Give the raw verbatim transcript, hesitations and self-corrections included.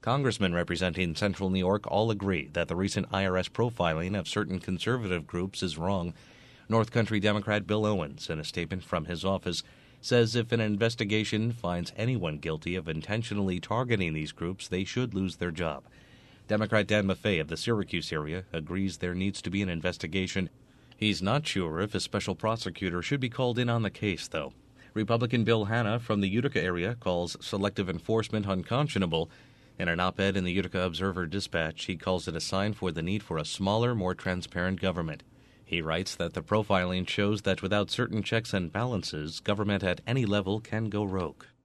Congressmen representing Central New York all agree that the recent I R S profiling of certain conservative groups is wrong. North Country Democrat Bill Owens, in a statement from his office, says if an investigation finds anyone guilty of intentionally targeting these groups, they should lose their job. Democrat Dan Maffei of the Syracuse area agrees there needs to be an investigation. He's not sure if a special prosecutor should be called in on the case, though. Republican Bill Hanna from the Utica area calls selective enforcement unconscionable. In an op-ed in the Utica Observer-Dispatch, he calls it a sign for the need for a smaller, more transparent government. He writes that the profiling shows that without certain checks and balances, government at any level can go rogue.